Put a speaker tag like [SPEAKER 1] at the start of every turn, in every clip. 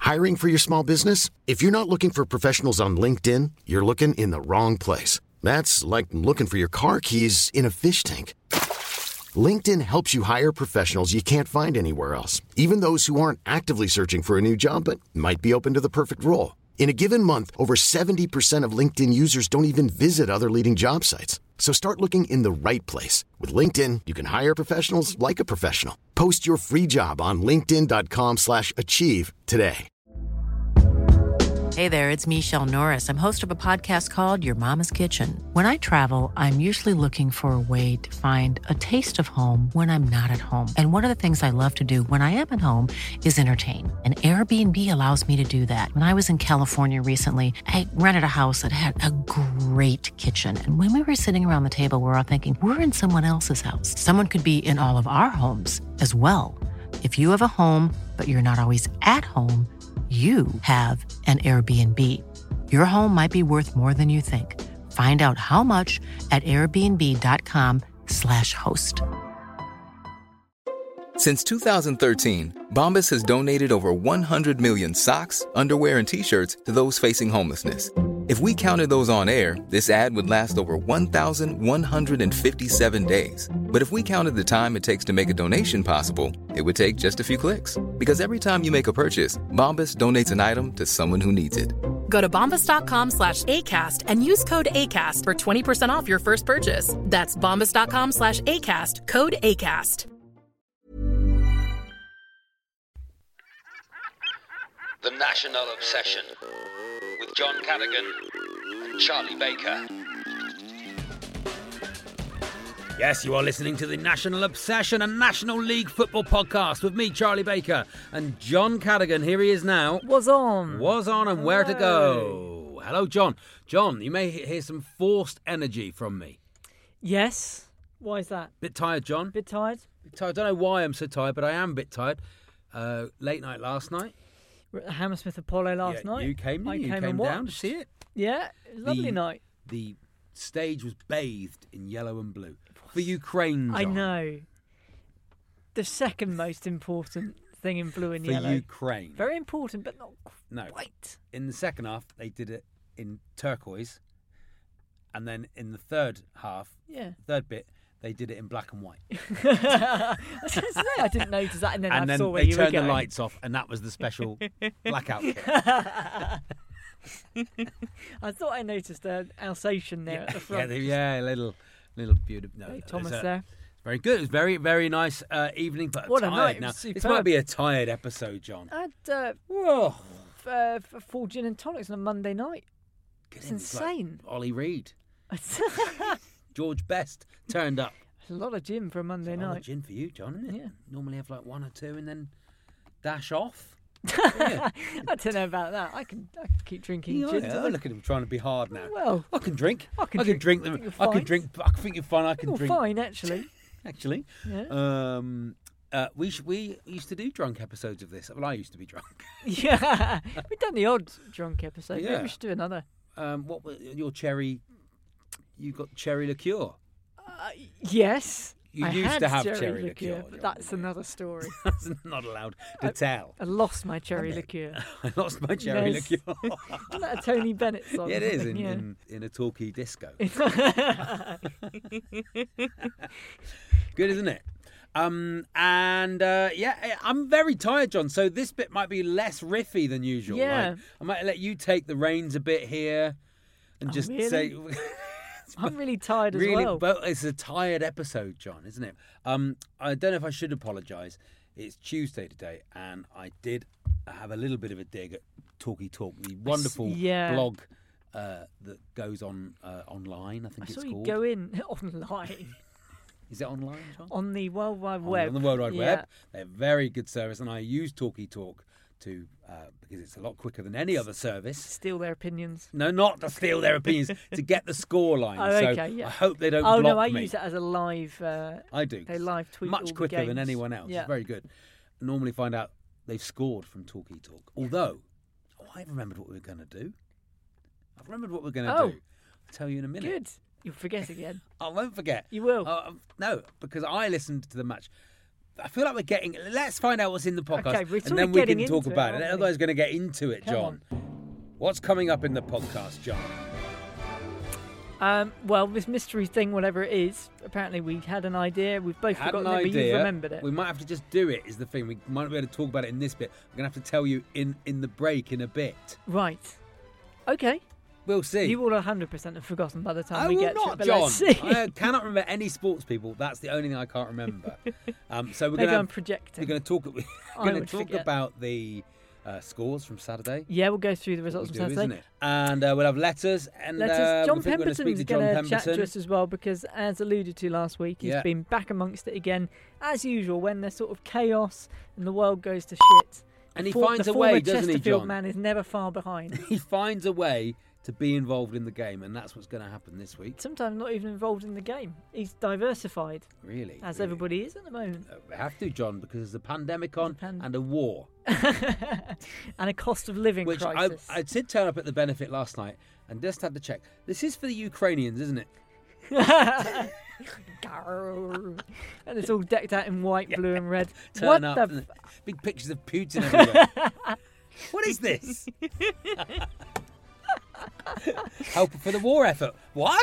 [SPEAKER 1] Hiring for your small business? If you're not looking for professionals on LinkedIn, you're looking in the wrong place. That's like looking for your car keys in a fish tank. LinkedIn helps you hire professionals you can't find anywhere else, even those who aren't actively searching for a new job but might be open to the perfect role. In a given month, over 70% of LinkedIn users don't even visit other leading job sites. So start looking in the right place. With LinkedIn, you can hire professionals like a professional. Post your free job on linkedin.com/achieve today.
[SPEAKER 2] Hey there, it's Michelle Norris. I'm host of a podcast called Your Mama's Kitchen. When I travel, I'm usually looking for a way to find a taste of home when I'm not at home. And one of the things I love to do when I am at home is entertain. And Airbnb allows me to do that. When I was in California recently, I rented a house that had a great kitchen. And when we were sitting around the table, we were all thinking, we're in someone else's house. Someone could be in all of our homes as well. If you have a home, but you're not always at home, you have an Airbnb. Your home might be worth more than you think. Find out how much at airbnb.com/host.
[SPEAKER 3] Since 2013, Bombas has donated over 100 million socks, underwear, and T-shirts to those facing homelessness. If we counted those on air, this ad would last over 1,157 days. But if we counted the time it takes to make a donation possible, it would take just a few clicks. Because every time you make a purchase, Bombas donates an item to someone who needs it.
[SPEAKER 4] Go to bombas.com/ACAST and use code ACAST for 20% off your first purchase. That's bombas.com/ACAST, code ACAST.
[SPEAKER 5] The National Obsession with John Cadogan and Charlie Baker.
[SPEAKER 6] Yes, you are listening to the National Obsession, a National League football podcast with me, Charlie Baker, and John Cadogan. Here he is now.
[SPEAKER 7] Was on
[SPEAKER 6] and where to go. Hello, John. John, you may hear some forced energy from me.
[SPEAKER 7] Yes. Why is that?
[SPEAKER 6] Bit tired, John.
[SPEAKER 7] Bit tired?
[SPEAKER 6] Bit tired. I don't know why I'm so tired, but I am a bit tired. Late night last night.
[SPEAKER 7] We're at the Hammersmith Apollo last night.
[SPEAKER 6] You came
[SPEAKER 7] and
[SPEAKER 6] down to see it.
[SPEAKER 7] Yeah, it was a lovely night.
[SPEAKER 6] The stage was bathed in yellow and blue. For Ukraine, John.
[SPEAKER 7] I know. The second most important thing in blue and yellow.
[SPEAKER 6] For Ukraine.
[SPEAKER 7] Very important, but not quite.
[SPEAKER 6] In the second half, they did it in turquoise. And then in the third half, third bit, they did it in black and white.
[SPEAKER 7] I was going to say, I didn't notice that, and then I saw where you were going.
[SPEAKER 6] They turned the lights off, and that was the special blackout kit.
[SPEAKER 7] I thought I noticed an Alsatian there at the front.
[SPEAKER 6] Yeah, little beautiful. No,
[SPEAKER 7] hey, Thomas there.
[SPEAKER 6] Very good. It was very, very nice evening, but
[SPEAKER 7] what
[SPEAKER 6] tired.
[SPEAKER 7] A night.
[SPEAKER 6] Now,
[SPEAKER 7] superb.
[SPEAKER 6] This might be a tired episode, John.
[SPEAKER 7] I had 4 gin and tonics on a Monday night. It's insane.
[SPEAKER 6] Like Ollie Reed. George Best turned up.
[SPEAKER 7] It's a lot of gin for a Monday night.
[SPEAKER 6] A lot of gin for you, John, isn't it?
[SPEAKER 7] Yeah.
[SPEAKER 6] Normally have like one or two and then dash off.
[SPEAKER 7] I don't know about that. I can keep drinking gin.
[SPEAKER 6] Yeah, look at him trying to be hard now.
[SPEAKER 7] Well,
[SPEAKER 6] I can drink. I can drink them.
[SPEAKER 7] I
[SPEAKER 6] can drink. I think you're fine. I can drink.
[SPEAKER 7] Fine, actually.
[SPEAKER 6] Yeah. We used to do drunk episodes of this. Well, I used to be drunk.
[SPEAKER 7] Yeah, we've done the odd drunk episode. Yeah. Maybe we should do another.
[SPEAKER 6] What was your cherry? You got cherry liqueur.
[SPEAKER 7] Yes.
[SPEAKER 6] You used to have cherry liqueur.
[SPEAKER 7] But that's another story.
[SPEAKER 6] That's not allowed to tell.
[SPEAKER 7] I lost my cherry liqueur.
[SPEAKER 6] I lost my cherry liqueur.
[SPEAKER 7] Isn't that a Tony Bennett song?
[SPEAKER 6] Yeah, it is in a talkie disco. Good, isn't it? I'm very tired, John. So this bit might be less riffy than usual.
[SPEAKER 7] Yeah.
[SPEAKER 6] Right? I might let you take the reins a bit here and just say.
[SPEAKER 7] I'm really tired as well.
[SPEAKER 6] But it's a tired episode, John, isn't it? I don't know if I should apologise. It's Tuesday today, and I did have a little bit of a dig at Talkie Talk, the wonderful blog that goes on online. I think it's called. I saw you
[SPEAKER 7] go in online.
[SPEAKER 6] Is it online, John?
[SPEAKER 7] On the World Wide Web.
[SPEAKER 6] On the World Wide Web. They're a very good service, and I use Talkie Talk to because it's a lot quicker than any other service.
[SPEAKER 7] Steal their opinions?
[SPEAKER 6] No, not to steal their opinions, to get the score line.
[SPEAKER 7] Okay,
[SPEAKER 6] I hope they don't block me.
[SPEAKER 7] Oh, no, I use it as a live...
[SPEAKER 6] I do.
[SPEAKER 7] They live tweet
[SPEAKER 6] much quicker
[SPEAKER 7] all the
[SPEAKER 6] than anyone else.
[SPEAKER 7] Yeah.
[SPEAKER 6] It's very good. I normally find out they've scored from Talkie Talk. Although, I remembered what we were going to do. I've remembered what we're going to do. I'll tell you in a minute.
[SPEAKER 7] Good. You'll forget again.
[SPEAKER 6] I won't forget.
[SPEAKER 7] You will.
[SPEAKER 6] No, because I listened to the match I feel like we're getting... Let's find out what's in the podcast,
[SPEAKER 7] Okay,
[SPEAKER 6] and then we can talk about it.
[SPEAKER 7] aren't we?
[SPEAKER 6] Otherwise, going to get into it,
[SPEAKER 7] Come
[SPEAKER 6] John. What's coming up in the podcast, John?
[SPEAKER 7] Well, this mystery thing, whatever it is, apparently we had an idea. We've both
[SPEAKER 6] Had
[SPEAKER 7] forgotten
[SPEAKER 6] an
[SPEAKER 7] it, but
[SPEAKER 6] idea.
[SPEAKER 7] you've remembered it.
[SPEAKER 6] We might have to just do it, is the thing. We might not be able to talk about it in this bit. We're going to have to tell you in the break in a bit.
[SPEAKER 7] Right. Okay.
[SPEAKER 6] We'll see.
[SPEAKER 7] You will 100% have forgotten by the time
[SPEAKER 6] I
[SPEAKER 7] we
[SPEAKER 6] will
[SPEAKER 7] get to
[SPEAKER 6] not,
[SPEAKER 7] it, but
[SPEAKER 6] John.
[SPEAKER 7] let's see.
[SPEAKER 6] I cannot remember any sports people. That's the only thing I can't remember. So we're
[SPEAKER 7] Maybe
[SPEAKER 6] going
[SPEAKER 7] I'm projecting.
[SPEAKER 6] We're going to talk. We're
[SPEAKER 7] I
[SPEAKER 6] going to
[SPEAKER 7] would
[SPEAKER 6] talk
[SPEAKER 7] forget.
[SPEAKER 6] about the scores from Saturday.
[SPEAKER 7] Yeah, we'll go through the
[SPEAKER 6] What
[SPEAKER 7] results
[SPEAKER 6] we
[SPEAKER 7] from
[SPEAKER 6] do,
[SPEAKER 7] Saturday.
[SPEAKER 6] isn't it? And we'll have letters. And
[SPEAKER 7] John
[SPEAKER 6] we think we're going to speak
[SPEAKER 7] Pemberton's
[SPEAKER 6] to John
[SPEAKER 7] going to chat to
[SPEAKER 6] Pemberton.
[SPEAKER 7] us as well because, as alluded to last week, he's
[SPEAKER 6] Yeah.
[SPEAKER 7] been back amongst it again, as usual, when there's sort of chaos and the world goes to shit.
[SPEAKER 6] And he
[SPEAKER 7] The
[SPEAKER 6] finds a
[SPEAKER 7] former
[SPEAKER 6] way, doesn't he,
[SPEAKER 7] Chesterfield
[SPEAKER 6] John?
[SPEAKER 7] man is never far behind.
[SPEAKER 6] He finds a way to be involved in the game, and that's what's going to happen this week.
[SPEAKER 7] Sometimes not even involved in the game. He's diversified,
[SPEAKER 6] Really,
[SPEAKER 7] as
[SPEAKER 6] really.
[SPEAKER 7] everybody is at the moment.
[SPEAKER 6] We have to, John, because there's a pandemic on
[SPEAKER 7] There's a
[SPEAKER 6] and a war.
[SPEAKER 7] And a cost of living
[SPEAKER 6] Which
[SPEAKER 7] crisis.
[SPEAKER 6] I did turn up at the benefit last night and just had to check. This is for the Ukrainians, isn't it?
[SPEAKER 7] And it's all decked out in white, blue, and red.
[SPEAKER 6] Turn
[SPEAKER 7] What
[SPEAKER 6] up,
[SPEAKER 7] the?
[SPEAKER 6] and big pictures of Putin everywhere. What is this? Help for the war effort. What?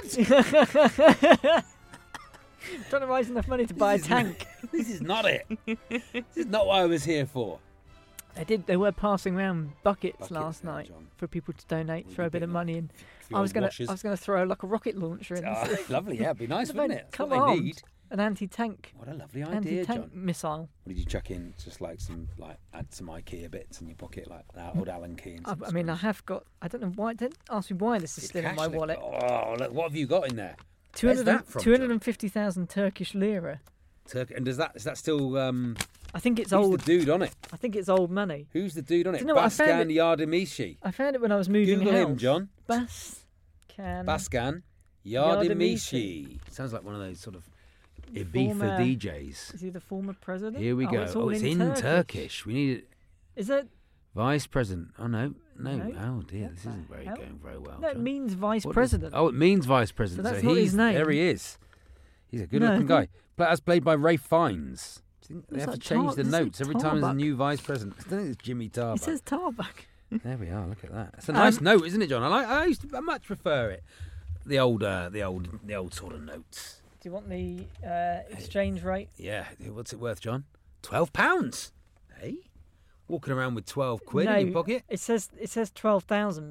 [SPEAKER 7] Trying to raise enough money to buy a tank.
[SPEAKER 6] This is not it. This is not what I was here for.
[SPEAKER 7] They were passing around buckets
[SPEAKER 6] Buckets
[SPEAKER 7] last
[SPEAKER 6] there,
[SPEAKER 7] night
[SPEAKER 6] John.
[SPEAKER 7] for people to donate,
[SPEAKER 6] Well,
[SPEAKER 7] throw a
[SPEAKER 6] you
[SPEAKER 7] bit
[SPEAKER 6] bit
[SPEAKER 7] of money in.
[SPEAKER 6] few
[SPEAKER 7] I was
[SPEAKER 6] old
[SPEAKER 7] gonna
[SPEAKER 6] washers.
[SPEAKER 7] throw like a rocket launcher in.
[SPEAKER 6] Oh, lovely, yeah, it'd be nice, wouldn't it? That's
[SPEAKER 7] Come
[SPEAKER 6] what
[SPEAKER 7] on,
[SPEAKER 6] they need.
[SPEAKER 7] an anti-tank,
[SPEAKER 6] What a lovely idea,
[SPEAKER 7] anti-tank
[SPEAKER 6] John.
[SPEAKER 7] missile.
[SPEAKER 6] What did you chuck in? Just like add some IKEA bits in your pocket, like that old Allen key. And
[SPEAKER 7] I mean, I have got. I don't know why. Don't ask me why this is still in my wallet.
[SPEAKER 6] Oh, look, what have you got in there? Where's that from, John?
[SPEAKER 7] 250,000 Turkish lira.
[SPEAKER 6] And is that still?
[SPEAKER 7] I think it's
[SPEAKER 6] Who's
[SPEAKER 7] old.
[SPEAKER 6] the dude on it?
[SPEAKER 7] I think it's old money.
[SPEAKER 6] Who's the dude on
[SPEAKER 7] Do
[SPEAKER 6] it?
[SPEAKER 7] you know what, I found
[SPEAKER 6] Baskan
[SPEAKER 7] it-
[SPEAKER 6] Yardimishi.
[SPEAKER 7] I found it when I was moving
[SPEAKER 6] Google
[SPEAKER 7] house.
[SPEAKER 6] him, John.
[SPEAKER 7] Baskan
[SPEAKER 6] Yardimishi.
[SPEAKER 7] Yardimishi.
[SPEAKER 6] Sounds like one of those sort of Ibiza
[SPEAKER 7] Former-
[SPEAKER 6] DJs.
[SPEAKER 7] Is he the former president?
[SPEAKER 6] Here we go.
[SPEAKER 7] It's all
[SPEAKER 6] It's
[SPEAKER 7] in
[SPEAKER 6] in Turkish. We need it.
[SPEAKER 7] Is it?
[SPEAKER 6] Vice President. Oh no.
[SPEAKER 7] No.
[SPEAKER 6] Oh dear,
[SPEAKER 7] What
[SPEAKER 6] this
[SPEAKER 7] the
[SPEAKER 6] isn't
[SPEAKER 7] hell?
[SPEAKER 6] going very well.
[SPEAKER 7] No, it
[SPEAKER 6] John.
[SPEAKER 7] means vice
[SPEAKER 6] What does-
[SPEAKER 7] president.
[SPEAKER 6] Oh, it means Vice President.
[SPEAKER 7] So that's not his name.
[SPEAKER 6] There he is. He's a good-looking
[SPEAKER 7] No.
[SPEAKER 6] guy. But as played by Ray Fiennes. Do you think they
[SPEAKER 7] Looks
[SPEAKER 6] have
[SPEAKER 7] like
[SPEAKER 6] to change the
[SPEAKER 7] does it say
[SPEAKER 6] notes every time there's a
[SPEAKER 7] Tarbuck?
[SPEAKER 6] new Vice President? I don't think it's Jimmy
[SPEAKER 7] It
[SPEAKER 6] Tarbuck.
[SPEAKER 7] says Tarbuck.
[SPEAKER 6] There we are. Look at that. It's a nice note, isn't it, John? I much prefer it. The old sort of notes.
[SPEAKER 7] Do you want the exchange rate?
[SPEAKER 6] Yeah. What's it worth, John? £12. Hey, walking around with 12 quid
[SPEAKER 7] no,
[SPEAKER 6] in your pocket.
[SPEAKER 7] It says £12,000,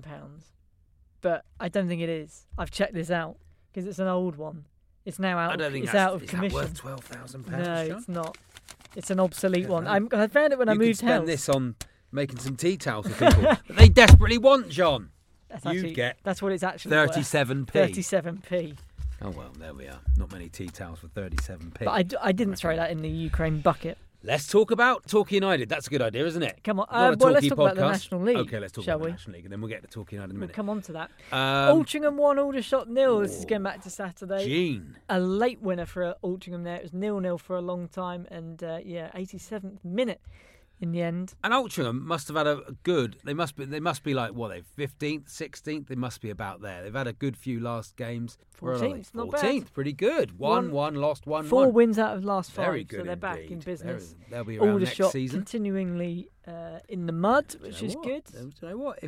[SPEAKER 7] but I don't think it is. I've checked this out because it's an old one. It's now out.
[SPEAKER 6] I don't think
[SPEAKER 7] it's
[SPEAKER 6] that's
[SPEAKER 7] out of
[SPEAKER 6] is
[SPEAKER 7] commission.
[SPEAKER 6] that worth £12,000.
[SPEAKER 7] No,
[SPEAKER 6] John?
[SPEAKER 7] it's not. It's an obsolete
[SPEAKER 6] Look
[SPEAKER 7] one.
[SPEAKER 6] at that.
[SPEAKER 7] I found it when I
[SPEAKER 6] You could
[SPEAKER 7] moved
[SPEAKER 6] spend
[SPEAKER 7] house.
[SPEAKER 6] this on making some tea towels for people that they desperately want, John.
[SPEAKER 7] That's
[SPEAKER 6] You'd
[SPEAKER 7] actually,
[SPEAKER 6] get
[SPEAKER 7] that's what it's actually worth.
[SPEAKER 6] 37p.
[SPEAKER 7] 37p.
[SPEAKER 6] Oh well, there we are. Not many tea towels for 37p.
[SPEAKER 7] But I didn't throw that in the Ukraine bucket.
[SPEAKER 6] Let's talk about Torquay United. That's a good idea, isn't it?
[SPEAKER 7] Come on.
[SPEAKER 6] Not a
[SPEAKER 7] Well, let's
[SPEAKER 6] Torquay
[SPEAKER 7] talk about the
[SPEAKER 6] podcast.
[SPEAKER 7] National League.
[SPEAKER 6] Okay, let's talk
[SPEAKER 7] shall
[SPEAKER 6] about
[SPEAKER 7] we?
[SPEAKER 6] the National League, and then we'll get to Torquay United in a
[SPEAKER 7] We'll
[SPEAKER 6] minute.
[SPEAKER 7] come on to that. Altrincham 1, Aldershot 0. This is going back to Saturday.
[SPEAKER 6] Gene.
[SPEAKER 7] A late winner for Altrincham there. It was 0-0 for a long time, and 87th minute in the end.
[SPEAKER 6] And Altrincham must have had a good. They must be like what they 15th, 16th. They must be about there. They've had a good few last games. Where are they?
[SPEAKER 7] 14th, not bad.
[SPEAKER 6] 14th, pretty good. One, lost 1.
[SPEAKER 7] 4 wins out of last 5.
[SPEAKER 6] Very good
[SPEAKER 7] so they're back
[SPEAKER 6] indeed.
[SPEAKER 7] in business.
[SPEAKER 6] They'll be around next
[SPEAKER 7] Aldershot
[SPEAKER 6] season.
[SPEAKER 7] continuingly in the mud,
[SPEAKER 6] Do you
[SPEAKER 7] which
[SPEAKER 6] know
[SPEAKER 7] is
[SPEAKER 6] what?
[SPEAKER 7] good.
[SPEAKER 6] Do you know what?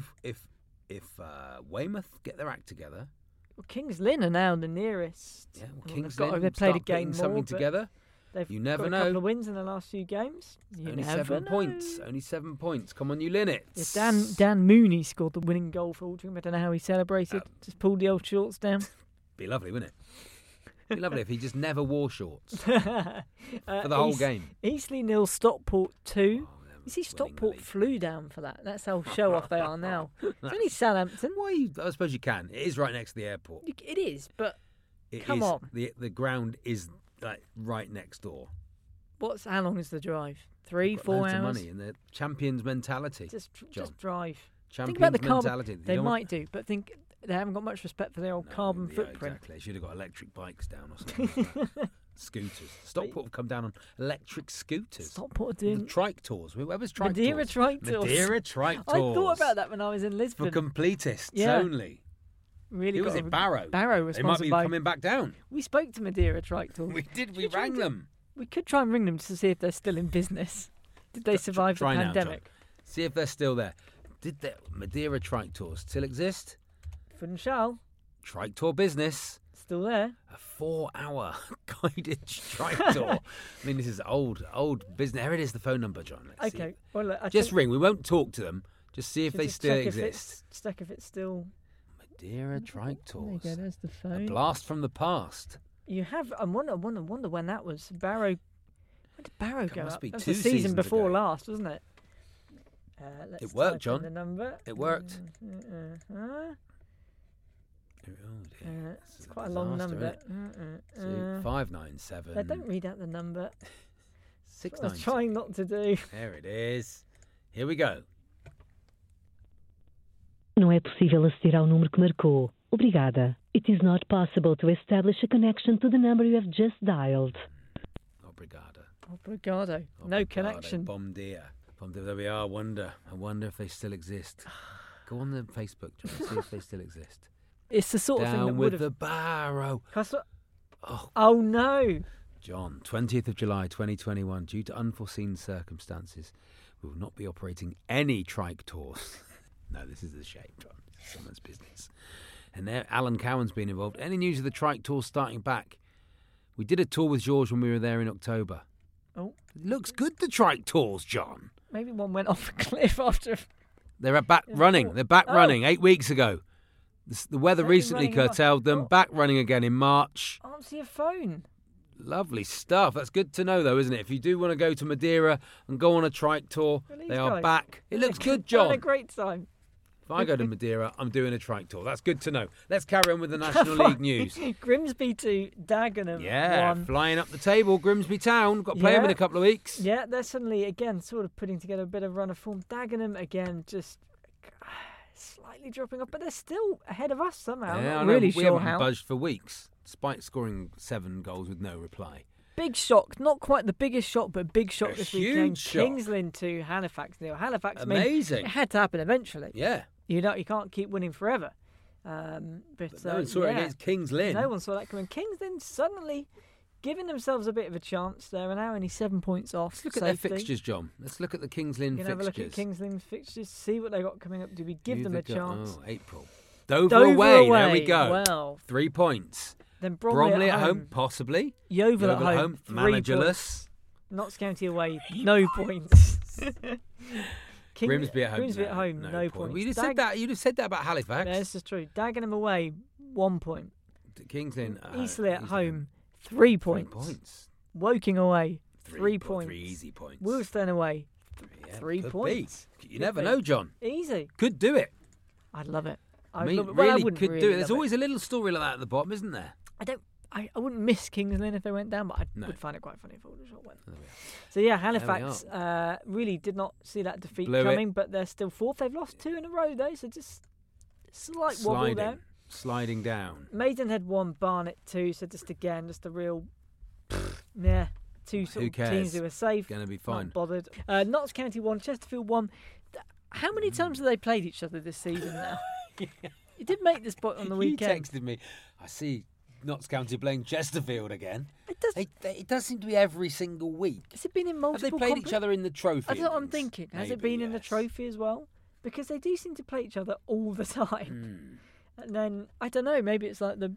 [SPEAKER 6] If Weymouth get their act together,
[SPEAKER 7] Well, Kings Lynn are now the nearest.
[SPEAKER 6] yeah, well,
[SPEAKER 7] Well,
[SPEAKER 6] Kings
[SPEAKER 7] they've
[SPEAKER 6] Lynn
[SPEAKER 7] played a
[SPEAKER 6] start
[SPEAKER 7] game
[SPEAKER 6] putting something
[SPEAKER 7] more, but
[SPEAKER 6] together.
[SPEAKER 7] They've
[SPEAKER 6] You never
[SPEAKER 7] got a
[SPEAKER 6] know.
[SPEAKER 7] couple of wins in the last few games. You
[SPEAKER 6] Only
[SPEAKER 7] never
[SPEAKER 6] 7
[SPEAKER 7] know.
[SPEAKER 6] points. Only 7 points. Come on, you Linnets.
[SPEAKER 7] Yeah, Dan Mooney scored the winning goal for Altrincham. I don't know how he celebrated. Just pulled the old shorts down.
[SPEAKER 6] Be lovely, wouldn't it? Be lovely if he just never wore shorts
[SPEAKER 7] For
[SPEAKER 6] for the whole game.
[SPEAKER 7] Eastleigh 0, Stockport 2.
[SPEAKER 6] Oh, they're
[SPEAKER 7] You see,
[SPEAKER 6] winning the
[SPEAKER 7] Stockport
[SPEAKER 6] league.
[SPEAKER 7] flew down for that. That's how show off they are now. It's only Southampton.
[SPEAKER 6] Why? I suppose you can. It is right next to the airport.
[SPEAKER 7] It is, but
[SPEAKER 6] It
[SPEAKER 7] Come
[SPEAKER 6] is-
[SPEAKER 7] on.
[SPEAKER 6] The ground is like right next door.
[SPEAKER 7] how long is the drive? 3,
[SPEAKER 6] Got
[SPEAKER 7] 4
[SPEAKER 6] loads
[SPEAKER 7] hours?
[SPEAKER 6] of money and the champions mentality.
[SPEAKER 7] Just
[SPEAKER 6] John.
[SPEAKER 7] drive.
[SPEAKER 6] Champions
[SPEAKER 7] Think about the carbon.
[SPEAKER 6] mentality.
[SPEAKER 7] They might do, but think they haven't got much respect for their old
[SPEAKER 6] No,
[SPEAKER 7] carbon
[SPEAKER 6] yeah,
[SPEAKER 7] footprint.
[SPEAKER 6] Exactly. They should have got electric bikes down or something like that. Scooters. Stockport have come down on electric scooters.
[SPEAKER 7] Stockport are
[SPEAKER 6] The
[SPEAKER 7] doing
[SPEAKER 6] trike tours. Whoever's trike
[SPEAKER 7] Madeira
[SPEAKER 6] tours.
[SPEAKER 7] trike tours.
[SPEAKER 6] Madeira trike
[SPEAKER 7] I
[SPEAKER 6] tours.
[SPEAKER 7] thought about that when I was in
[SPEAKER 6] For
[SPEAKER 7] Lisbon.
[SPEAKER 6] completists
[SPEAKER 7] Yeah.
[SPEAKER 6] only.
[SPEAKER 7] Really
[SPEAKER 6] Who
[SPEAKER 7] got
[SPEAKER 6] was
[SPEAKER 7] a-
[SPEAKER 6] it? Barrow.
[SPEAKER 7] Barrow
[SPEAKER 6] They might be
[SPEAKER 7] responsible.
[SPEAKER 6] coming back down.
[SPEAKER 7] We spoke to Madeira trike tours.
[SPEAKER 6] We did. We
[SPEAKER 7] Did you
[SPEAKER 6] rang
[SPEAKER 7] do-
[SPEAKER 6] them.
[SPEAKER 7] We could try and ring them to see if they're still in business. Did they survive the pandemic?
[SPEAKER 6] Now, see if they're still there. Did the Madeira Trike Tours still exist?
[SPEAKER 7] Funchal.
[SPEAKER 6] Trike Tour business.
[SPEAKER 7] Still there.
[SPEAKER 6] A 4-hour guided trike tour. I mean, this is old business. Here it is, the phone number, John. Let's
[SPEAKER 7] Okay.
[SPEAKER 6] see.
[SPEAKER 7] Well, look,
[SPEAKER 6] Just ring. We won't talk to them. Just see if they still exist.
[SPEAKER 7] Check if it's still.
[SPEAKER 6] Madeira Trike Tours.
[SPEAKER 7] There you go. There's the phone.
[SPEAKER 6] A blast from the past.
[SPEAKER 7] You have. I wonder when that was. Barrow. When did Barrow go
[SPEAKER 6] must
[SPEAKER 7] up?
[SPEAKER 6] be
[SPEAKER 7] That was
[SPEAKER 6] 2
[SPEAKER 7] the season
[SPEAKER 6] seasons
[SPEAKER 7] before
[SPEAKER 6] ago.
[SPEAKER 7] last, wasn't it? Let's
[SPEAKER 6] It worked,
[SPEAKER 7] type in
[SPEAKER 6] John.
[SPEAKER 7] The number.
[SPEAKER 6] It worked.
[SPEAKER 7] Oh
[SPEAKER 6] dear.
[SPEAKER 7] it's quite a long number.
[SPEAKER 6] So 597.
[SPEAKER 7] I don't read out the number.
[SPEAKER 6] 696.
[SPEAKER 7] I was trying not to do.
[SPEAKER 6] There it is. Here we go.
[SPEAKER 8] Não é possível aceder ao número que marcou. Obrigada. It is not possible to establish a connection to the number you have just dialed.
[SPEAKER 6] Obrigado.
[SPEAKER 7] No connection.
[SPEAKER 6] Bom dia. There we are. I wonder if they still exist. Go on the Facebook, John, and see if they still exist.
[SPEAKER 7] It's the sort of thing that
[SPEAKER 6] Down
[SPEAKER 7] would
[SPEAKER 6] with
[SPEAKER 7] have.
[SPEAKER 6] the Barrow.
[SPEAKER 7] Oh no.
[SPEAKER 6] John, 20th of July 2021, due to unforeseen circumstances, we will not be operating any trike tours. No, this is a shame, John. This is someone's business. And there, Alan Cowan's been involved. Any news of the trike tours starting back? We did a tour with George when we were there in October.
[SPEAKER 7] Oh.
[SPEAKER 6] It looks good, the trike tours, John.
[SPEAKER 7] Maybe one went off a cliff after.
[SPEAKER 6] They're back running. They're back running 8 weeks ago. The weather recently curtailed them. Back running again in March.
[SPEAKER 7] Answer your phone.
[SPEAKER 6] Lovely stuff. That's good to know, though, isn't it? If you do want to go to Madeira and go on a trike tour, they are back. It looks good, John.
[SPEAKER 7] Had a great time.
[SPEAKER 6] If I go to Madeira, I'm doing a trike tour. That's good to know. Let's carry on with the National League news.
[SPEAKER 7] Grimsby 2, Dagenham 1.
[SPEAKER 6] Flying up the table, Grimsby Town. Got to play them in a couple of weeks.
[SPEAKER 7] Yeah, they're suddenly, again, sort of putting together a bit of run of form. Dagenham, again, just slightly dropping off, but they're still ahead of us somehow.
[SPEAKER 6] Yeah,
[SPEAKER 7] I'm not really
[SPEAKER 6] we
[SPEAKER 7] sure
[SPEAKER 6] haven't
[SPEAKER 7] how.
[SPEAKER 6] budged for weeks, despite scoring 7 goals with no reply.
[SPEAKER 7] Big shock, not quite the biggest shock, but big shock this weekend.
[SPEAKER 6] Huge shock.
[SPEAKER 7] Kings Lynn 2, Halifax 0. Halifax,
[SPEAKER 6] amazing.
[SPEAKER 7] It had to happen eventually.
[SPEAKER 6] Yeah.
[SPEAKER 7] You can't keep winning forever. But
[SPEAKER 6] no one saw it against Kings Lynn.
[SPEAKER 7] No one saw that coming. Kings Lynn suddenly giving themselves a bit of a chance. They are now only 7 points off.
[SPEAKER 6] Let's look at their fixtures, John. Let's look at the Kings Lynn fixtures.
[SPEAKER 7] Have a look at Kings Lynn fixtures, see what they got coming up. Do we give them a chance?
[SPEAKER 6] April. Dover away. There we go.
[SPEAKER 7] Well,
[SPEAKER 6] 3 points.
[SPEAKER 7] Then Bromley
[SPEAKER 6] at home, possibly.
[SPEAKER 7] Yeovil at home, 3
[SPEAKER 6] managerless.
[SPEAKER 7] Points. Notts County away, no points.
[SPEAKER 6] Grimsby at
[SPEAKER 7] home, no points.
[SPEAKER 6] Well, you'd have said that about Halifax.
[SPEAKER 7] Yeah, this is true. Dagenham away, 1 point.
[SPEAKER 6] Kings Lynn.
[SPEAKER 7] Eastleigh at home, 3 points.
[SPEAKER 6] 3 points.
[SPEAKER 7] Woking away, 3 points.
[SPEAKER 6] 3 easy points.
[SPEAKER 7] Willesden away, 3 points.
[SPEAKER 6] You never know, John.
[SPEAKER 7] Easy.
[SPEAKER 6] Could do it.
[SPEAKER 7] I'd love it.
[SPEAKER 6] I mean, really could do it. There's always a little story like that at the bottom, isn't there?
[SPEAKER 7] I wouldn't miss Kings Lynn if they went down, but I would find it quite funny if Aldershot went. So yeah, Halifax really did not see that defeat coming, but they're still fourth. They've lost 2 in a row though, so just slight wobble there.
[SPEAKER 6] Sliding down.
[SPEAKER 7] Maidenhead 1, Barnet 2, so just a real two sort of teams who are safe.
[SPEAKER 6] Going to be fine.
[SPEAKER 7] Not bothered. Notts County 1, Chesterfield 1. How many times have they played each other this season now? You did make this point on the weekend.
[SPEAKER 6] You texted me. I see Notts County playing Chesterfield again. It does seem to be every single week.
[SPEAKER 7] Has it been in multiple?
[SPEAKER 6] Have they played each other in the trophy?
[SPEAKER 7] That's what I'm thinking. Has it been in the trophy as well? Because they do seem to play each other all the time. And then I don't know. Maybe it's like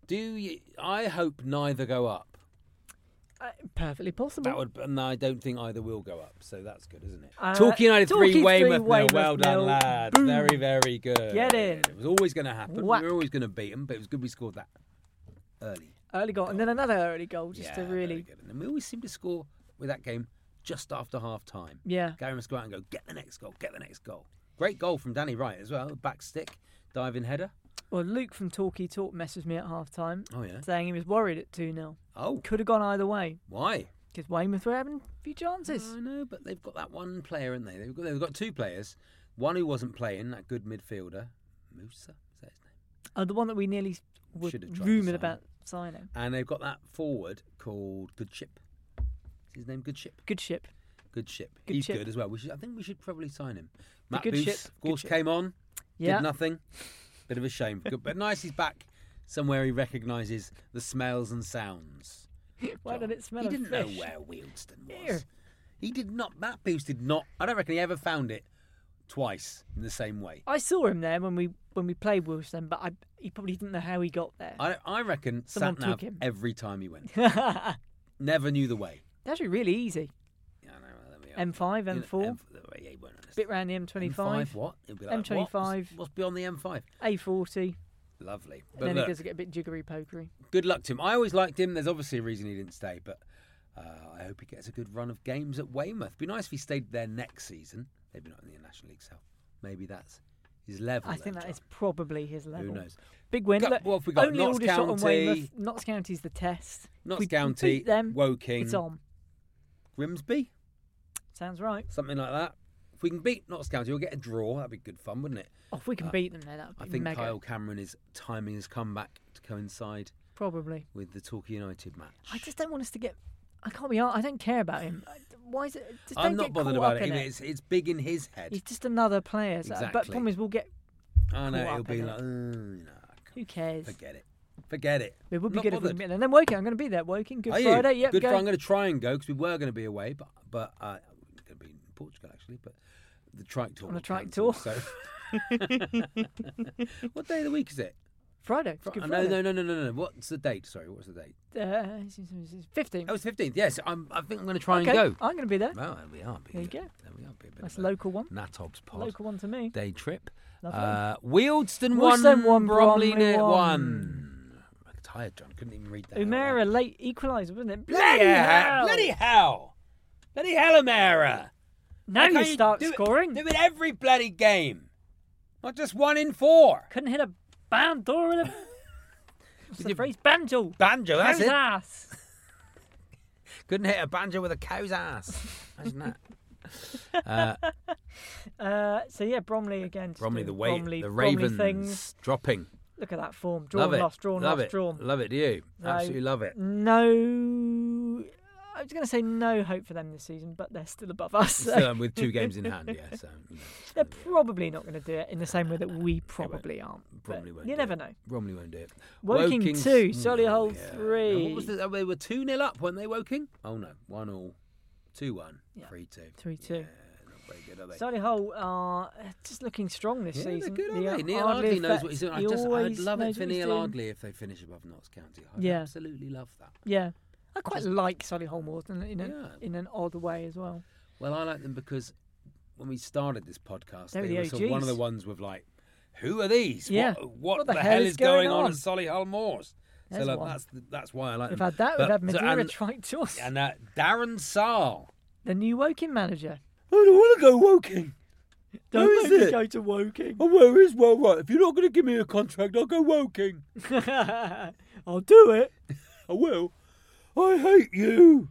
[SPEAKER 6] I hope neither go up.
[SPEAKER 7] Perfectly possible.
[SPEAKER 6] And I don't think either will go up, so that's good, isn't it? Torquay United 3, Weymouth 0. Well done, lads. Boom. Very, very good.
[SPEAKER 7] Get in.
[SPEAKER 6] It was always going to happen.
[SPEAKER 7] Whack.
[SPEAKER 6] We were always going to beat them, but it was good we scored that early
[SPEAKER 7] goal. And then another early goal just to really...
[SPEAKER 6] Very good. And we always seem to score with that game just after half-time.
[SPEAKER 7] Yeah.
[SPEAKER 6] Gary must go out and go, get the next goal, get the next goal. Great goal from Danny Wright as well. Back stick, diving header.
[SPEAKER 7] Well, Luke from Talkie Talk messaged me at half-time.
[SPEAKER 6] Oh, yeah?
[SPEAKER 7] Saying he was worried at 2-0.
[SPEAKER 6] Oh.
[SPEAKER 7] Could have gone either way.
[SPEAKER 6] Why?
[SPEAKER 7] Because Weymouth were having a few chances.
[SPEAKER 6] I know, but they've got that one player, haven't they? They've got 2 players. One who wasn't playing, that good midfielder. Musa, is that his name?
[SPEAKER 7] Oh, the one that we nearly were rumoured about signing.
[SPEAKER 6] And they've got that forward called Goodship. Is his name Goodship?
[SPEAKER 7] Goodship.
[SPEAKER 6] He's good as well. I think we should probably sign him. Matt
[SPEAKER 7] Goodship,
[SPEAKER 6] Booth, of course, came on.
[SPEAKER 7] Yeah.
[SPEAKER 6] Did nothing. Bit of a shame. But nice he's back somewhere he recognises the smells and sounds.
[SPEAKER 7] Why did it smell
[SPEAKER 6] He
[SPEAKER 7] of
[SPEAKER 6] didn't
[SPEAKER 7] fish?
[SPEAKER 6] know where Wealdstone was. He did not. Matt Booth did not. I don't reckon he ever found it twice in the same way.
[SPEAKER 7] I saw him there when we played Wealdstone, but he probably didn't know how he got there.
[SPEAKER 6] I reckon
[SPEAKER 7] Someone
[SPEAKER 6] sat nav
[SPEAKER 7] took him.
[SPEAKER 6] every time he went. Never knew the way.
[SPEAKER 7] It's actually really easy.
[SPEAKER 6] Yeah, I know.
[SPEAKER 7] M5, M4.
[SPEAKER 6] Yeah, he won't understand.
[SPEAKER 7] Bit round the M25.
[SPEAKER 6] M5, what? He'll be like,
[SPEAKER 7] M25.
[SPEAKER 6] What's beyond the M5?
[SPEAKER 7] A40.
[SPEAKER 6] Lovely.
[SPEAKER 7] And
[SPEAKER 6] But
[SPEAKER 7] then
[SPEAKER 6] look,
[SPEAKER 7] he does get a bit jiggery pokery.
[SPEAKER 6] good luck to him. I always liked him. There's obviously a reason he didn't stay, but I hope he gets a good run of games at Weymouth. Be nice if he stayed there next season. Maybe not in the National League South. Maybe that's his level.
[SPEAKER 7] I think that is probably his level.
[SPEAKER 6] Who knows?
[SPEAKER 7] Big win. Look,
[SPEAKER 6] what have we got?
[SPEAKER 7] only
[SPEAKER 6] Notts
[SPEAKER 7] Aldershot and
[SPEAKER 6] County.
[SPEAKER 7] Weymouth. Notts County's the test.
[SPEAKER 6] Notts
[SPEAKER 7] We
[SPEAKER 6] County,
[SPEAKER 7] beat them.
[SPEAKER 6] Woking,
[SPEAKER 7] It's on.
[SPEAKER 6] Grimsby,
[SPEAKER 7] Sounds right.
[SPEAKER 6] something like that. If we can beat Notts County, we'll get a draw. That'd be good fun, wouldn't it?
[SPEAKER 7] Oh, if we can beat them there, that would be
[SPEAKER 6] I think
[SPEAKER 7] mega.
[SPEAKER 6] Kyle Cameron is timing his comeback to coincide
[SPEAKER 7] Probably.
[SPEAKER 6] with the Torquay United match.
[SPEAKER 7] I just don't want us to get. I can't be. I don't care about him. Why is it? Just
[SPEAKER 6] I'm
[SPEAKER 7] don't
[SPEAKER 6] not
[SPEAKER 7] get
[SPEAKER 6] bothered
[SPEAKER 7] caught
[SPEAKER 6] about
[SPEAKER 7] up
[SPEAKER 6] it.
[SPEAKER 7] in
[SPEAKER 6] It's big in his head.
[SPEAKER 7] He's just another player. So,
[SPEAKER 6] Exactly.
[SPEAKER 7] But the problem is, we'll get.
[SPEAKER 6] I know
[SPEAKER 7] caught
[SPEAKER 6] he'll
[SPEAKER 7] up
[SPEAKER 6] be
[SPEAKER 7] in
[SPEAKER 6] like,
[SPEAKER 7] it.
[SPEAKER 6] no,
[SPEAKER 7] Who cares?
[SPEAKER 6] Forget it.
[SPEAKER 7] It would be
[SPEAKER 6] Not
[SPEAKER 7] good if we
[SPEAKER 6] bothered.
[SPEAKER 7] can beat. And then Woking. I'm going to be there. Woking. Good
[SPEAKER 6] Are you?
[SPEAKER 7] Friday. Yep.
[SPEAKER 6] Good
[SPEAKER 7] go.
[SPEAKER 6] Friday. I'm going to try and go because we were going to be away, but we're going to be in Portugal actually. But the trike tour
[SPEAKER 7] On a
[SPEAKER 6] will
[SPEAKER 7] trike
[SPEAKER 6] cancel,
[SPEAKER 7] tour.
[SPEAKER 6] So. What day of the week is it?
[SPEAKER 7] Friday. It's Good
[SPEAKER 6] No.
[SPEAKER 7] Friday.
[SPEAKER 6] What's the date? Sorry, what's the date?
[SPEAKER 7] 15.
[SPEAKER 6] Oh, it's 15th. Yes, I think I'm going to try
[SPEAKER 7] Okay,
[SPEAKER 6] and go.
[SPEAKER 7] I'm going to be there.
[SPEAKER 6] Well, there we are.
[SPEAKER 7] There you go.
[SPEAKER 6] There we are. Be a bit
[SPEAKER 7] That's
[SPEAKER 6] of
[SPEAKER 7] a local one.
[SPEAKER 6] Natob's pod.
[SPEAKER 7] Local one to me.
[SPEAKER 6] Day trip.
[SPEAKER 7] Lovely.
[SPEAKER 6] Wealdstone
[SPEAKER 7] Wealdstone
[SPEAKER 6] 1,
[SPEAKER 7] won,
[SPEAKER 6] Bromley
[SPEAKER 7] Bromley
[SPEAKER 6] 1.
[SPEAKER 7] won.
[SPEAKER 6] I'm tired, John. Couldn't even read that.
[SPEAKER 7] Umera late equaliser, wasn't it?
[SPEAKER 6] Bloody hell! Bloody hell, Umera!
[SPEAKER 7] Now you start scoring.
[SPEAKER 6] Do it every bloody game. Not just 1 in 4.
[SPEAKER 7] Couldn't hit a banjo with a... What's the phrase? Banjo.
[SPEAKER 6] Banjo, that's
[SPEAKER 7] Cow's
[SPEAKER 6] it.
[SPEAKER 7] ass.
[SPEAKER 6] Couldn't hit a banjo with a cow's ass. Imagine that.
[SPEAKER 7] So yeah, Bromley again.
[SPEAKER 6] Bromley, the
[SPEAKER 7] Bromley
[SPEAKER 6] Ravens
[SPEAKER 7] things.
[SPEAKER 6] dropping.
[SPEAKER 7] Look at that form. Drawn, lost, drawn,
[SPEAKER 6] love
[SPEAKER 7] lost,
[SPEAKER 6] it.
[SPEAKER 7] drawn.
[SPEAKER 6] Love it, do you?
[SPEAKER 7] No.
[SPEAKER 6] Absolutely love it.
[SPEAKER 7] No... I was going to say no hope for them this season, but they're still above us. So.
[SPEAKER 6] Still, with 2 games in hand, yeah. So,
[SPEAKER 7] They're probably not going to do it in the same way that we probably aren't.
[SPEAKER 6] Bromley won't
[SPEAKER 7] you
[SPEAKER 6] do
[SPEAKER 7] never
[SPEAKER 6] it.
[SPEAKER 7] know.
[SPEAKER 6] Bromley won't do it.
[SPEAKER 7] Woking 2, Solihull 3.
[SPEAKER 6] And what was the, they were 2-0 up, weren't they, Woking? Oh no, 1-1, 2-1, 3-2.
[SPEAKER 7] 3-2.
[SPEAKER 6] Yeah, not very good, are they?
[SPEAKER 7] Solihull are just looking strong this
[SPEAKER 6] Yeah,
[SPEAKER 7] season.
[SPEAKER 6] they're good,
[SPEAKER 7] The
[SPEAKER 6] aren't they? Neil
[SPEAKER 7] Ardley
[SPEAKER 6] Ardley knows
[SPEAKER 7] effect,
[SPEAKER 6] what he's doing.
[SPEAKER 7] he
[SPEAKER 6] I'd
[SPEAKER 7] always
[SPEAKER 6] love it
[SPEAKER 7] knows
[SPEAKER 6] for
[SPEAKER 7] what he's
[SPEAKER 6] Neil
[SPEAKER 7] doing.
[SPEAKER 6] Ardley if they finish above Notts County. I'd
[SPEAKER 7] Yeah.
[SPEAKER 6] absolutely love that.
[SPEAKER 7] Yeah. I quite like Solihull more in an odd way as well.
[SPEAKER 6] Well, I like them because when we started this podcast,
[SPEAKER 7] They were
[SPEAKER 6] they
[SPEAKER 7] the
[SPEAKER 6] were sort of one of
[SPEAKER 7] OGs.
[SPEAKER 6] the ones with like, who are these?
[SPEAKER 7] Yeah.
[SPEAKER 6] What the hell is going on at Solihull Moors?
[SPEAKER 7] There's
[SPEAKER 6] So
[SPEAKER 7] one.
[SPEAKER 6] that's why I like
[SPEAKER 7] We've
[SPEAKER 6] them.
[SPEAKER 7] had that.
[SPEAKER 6] But-
[SPEAKER 7] We've had Madeira
[SPEAKER 6] and-
[SPEAKER 7] Trike Tours.
[SPEAKER 6] And Darren Saal.
[SPEAKER 7] The new Woking manager.
[SPEAKER 6] I don't want to go Woking.
[SPEAKER 7] Don't
[SPEAKER 6] Where
[SPEAKER 7] make
[SPEAKER 6] is
[SPEAKER 7] me
[SPEAKER 6] it?
[SPEAKER 7] go to Woking.
[SPEAKER 6] Oh, where is well, right? If you're not going to give me a contract, I'll go Woking.
[SPEAKER 7] I'll do it.
[SPEAKER 6] I will. I hate you.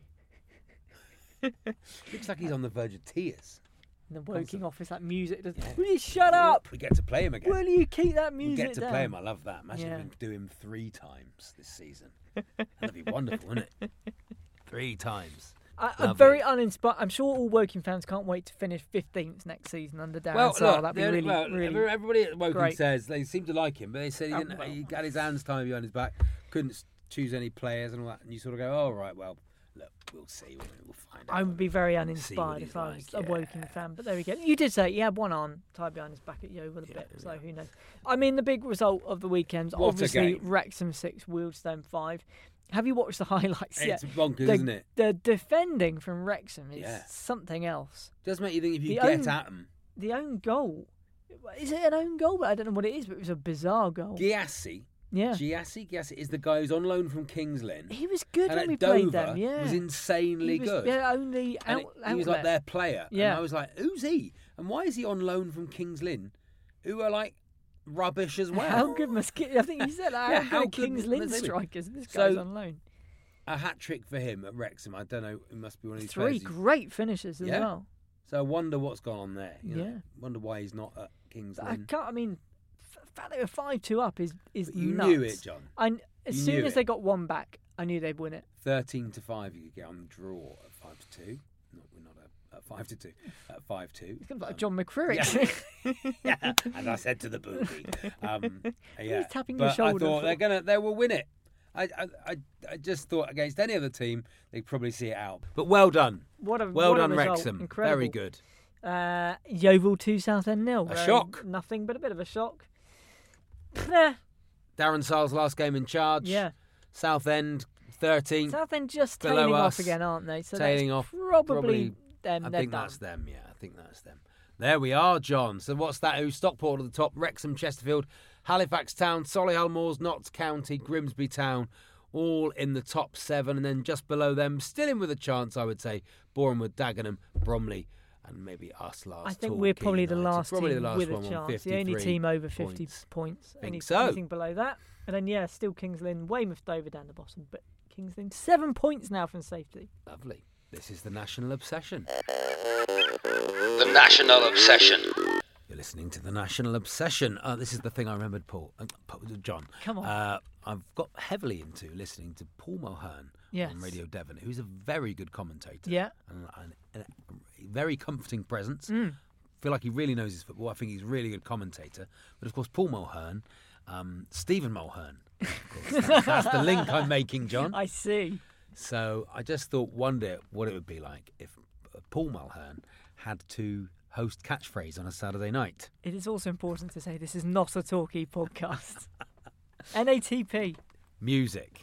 [SPEAKER 6] Looks like he's on the verge of tears.
[SPEAKER 7] In the Woking office, that music. Will you shut up?
[SPEAKER 6] We get to play him again.
[SPEAKER 7] Will you keep that
[SPEAKER 6] We
[SPEAKER 7] music
[SPEAKER 6] get to
[SPEAKER 7] down?
[SPEAKER 6] play him. I love that. Imagine
[SPEAKER 7] Yeah.
[SPEAKER 6] if we do him 3 times this season. That'd be wonderful, wouldn't it? 3 times.
[SPEAKER 7] I'm
[SPEAKER 6] Lovely.
[SPEAKER 7] very uninspired. I'm sure all Woking fans can't wait to finish 15th next season under Darren Saal. That'd be really
[SPEAKER 6] everybody at Woking
[SPEAKER 7] great.
[SPEAKER 6] says they seem to like him, but they said
[SPEAKER 7] Oh,
[SPEAKER 6] he got his hands tied behind his back, couldn't choose any players and all that. And you sort of go, oh, right, well, look, we'll see. We'll find out.
[SPEAKER 7] I would be very
[SPEAKER 6] See
[SPEAKER 7] uninspired
[SPEAKER 6] what
[SPEAKER 7] if
[SPEAKER 6] he's
[SPEAKER 7] I was
[SPEAKER 6] like,
[SPEAKER 7] a Woking fan, but there we go. You did say he had one arm tied behind his back at Yeovil a bit, so who knows. I mean, the big result of the weekend's
[SPEAKER 6] What a
[SPEAKER 7] obviously
[SPEAKER 6] game.
[SPEAKER 7] Wrexham 6, Wealdstone 5. Have you watched the highlights yet?
[SPEAKER 6] It's bonkers, isn't it?
[SPEAKER 7] The defending from Wrexham is
[SPEAKER 6] Yeah.
[SPEAKER 7] something else.
[SPEAKER 6] Does make you think if you
[SPEAKER 7] The
[SPEAKER 6] get
[SPEAKER 7] own-
[SPEAKER 6] at them.
[SPEAKER 7] The own goal. Is it an own goal? But I don't know what it is, but it was a bizarre goal.
[SPEAKER 6] Giassi is the guy who's on loan from Kings Lynn.
[SPEAKER 7] He was good
[SPEAKER 6] and
[SPEAKER 7] when we
[SPEAKER 6] at Dover
[SPEAKER 7] played them, yeah.
[SPEAKER 6] was insanely
[SPEAKER 7] He was
[SPEAKER 6] good.
[SPEAKER 7] their only
[SPEAKER 6] And he was like their player.
[SPEAKER 7] Yeah.
[SPEAKER 6] And I was like, who's he? And why is he on loan from Kings Lynn, who are like rubbish as well?
[SPEAKER 7] How good must I think you said
[SPEAKER 6] Yeah,
[SPEAKER 7] how good
[SPEAKER 6] good
[SPEAKER 7] Kings
[SPEAKER 6] must
[SPEAKER 7] Lynn
[SPEAKER 6] they be?
[SPEAKER 7] strikers. This
[SPEAKER 6] So-
[SPEAKER 7] guy's on loan.
[SPEAKER 6] A hat-trick for him at Wrexham. I don't know. It must be one of these
[SPEAKER 7] 3
[SPEAKER 6] players.
[SPEAKER 7] great finishes as
[SPEAKER 6] Yeah.
[SPEAKER 7] well.
[SPEAKER 6] So I wonder what's gone on there. You know?
[SPEAKER 7] Yeah.
[SPEAKER 6] Wonder why he's not at Kings
[SPEAKER 7] I
[SPEAKER 6] Lynn.
[SPEAKER 7] can't. I mean, the fact they were 5-2 up is
[SPEAKER 6] But you
[SPEAKER 7] nuts.
[SPEAKER 6] knew it, John.
[SPEAKER 7] As
[SPEAKER 6] You
[SPEAKER 7] soon
[SPEAKER 6] knew
[SPEAKER 7] as
[SPEAKER 6] it.
[SPEAKER 7] they got one back, I knew they'd win it.
[SPEAKER 6] 13-5, you could get on the draw at 5-2. No, we're not at 5-2. At 5-2.
[SPEAKER 7] It's kind of like John McCririck.
[SPEAKER 6] Yeah. And I said to the bookie. Yeah.
[SPEAKER 7] He's tapping
[SPEAKER 6] but
[SPEAKER 7] your shoulder.
[SPEAKER 6] I thought they will win it. I just thought against any other team they'd probably see it out. But well done. Well done, Wrexham.
[SPEAKER 7] Incredible.
[SPEAKER 6] Very good.
[SPEAKER 7] Yeovil 2, Southend 0.
[SPEAKER 6] A shock.
[SPEAKER 7] Nothing but a bit of a shock.
[SPEAKER 6] Darren Sarle's last game in charge.
[SPEAKER 7] Yeah.
[SPEAKER 6] Southend 13th.
[SPEAKER 7] Southend just tailing off again, aren't they? So tailing off. Probably them. I think that's them. Yeah, I think that's them. There we are, John. So what's that? Who? Stockport at the top, Wrexham, Chesterfield, Halifax Town, Solihull Moors, Notts County, Grimsby Town, all in the top 7. And then just below them, still in with a chance, I would say, Bournemouth, Dagenham, Bromley, and maybe us last. I think we're probably the last team with a chance. The only team over 50 points. Anything below that. And then, still Kings Lynn, Weymouth, Dover down the bottom. But Kings Lynn, 7 points now from safety.
[SPEAKER 6] Lovely. This is the National Obsession.
[SPEAKER 5] The National Obsession.
[SPEAKER 6] You're listening to the National Obsession. This is the thing I remembered, John.
[SPEAKER 7] Come on.
[SPEAKER 6] I've got heavily into listening to Paul Mulhern on Radio Devon, who's a very good commentator.
[SPEAKER 7] Yeah.
[SPEAKER 6] And a very comforting presence. I feel like he really knows his football. I think he's a really good commentator. But of course, Paul Mulhern, Stephen Mulhern. Of course, that's the link I'm making, John.
[SPEAKER 7] I see.
[SPEAKER 6] So I just thought, wonder what it would be like if Paul Mulhern had to host Catchphrase on a Saturday night.
[SPEAKER 7] It is also important to say this is not a talkie podcast. NATP.
[SPEAKER 6] Music.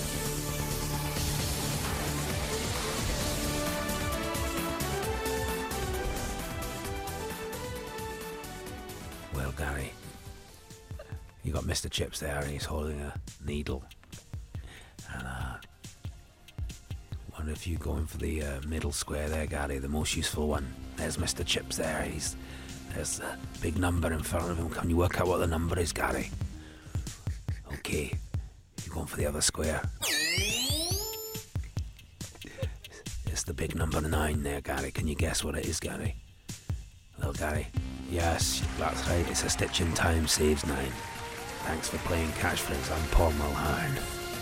[SPEAKER 6] Well, Gary, you got Mr. Chips there and he's holding a needle. And wonder if you going for the middle square there, Gary, the most useful one. There's Mr. Chips there. There's a big number in front of him. Can you work out what the number is, Gary? Okay, you're going for the other square. It's the big number 9 there, Gary. Can you guess what it is, Gary? Well, Gary, yes, that's right. It's a stitch in time saves 9. Thanks for playing Catchphrase. I'm Paul Mulhern.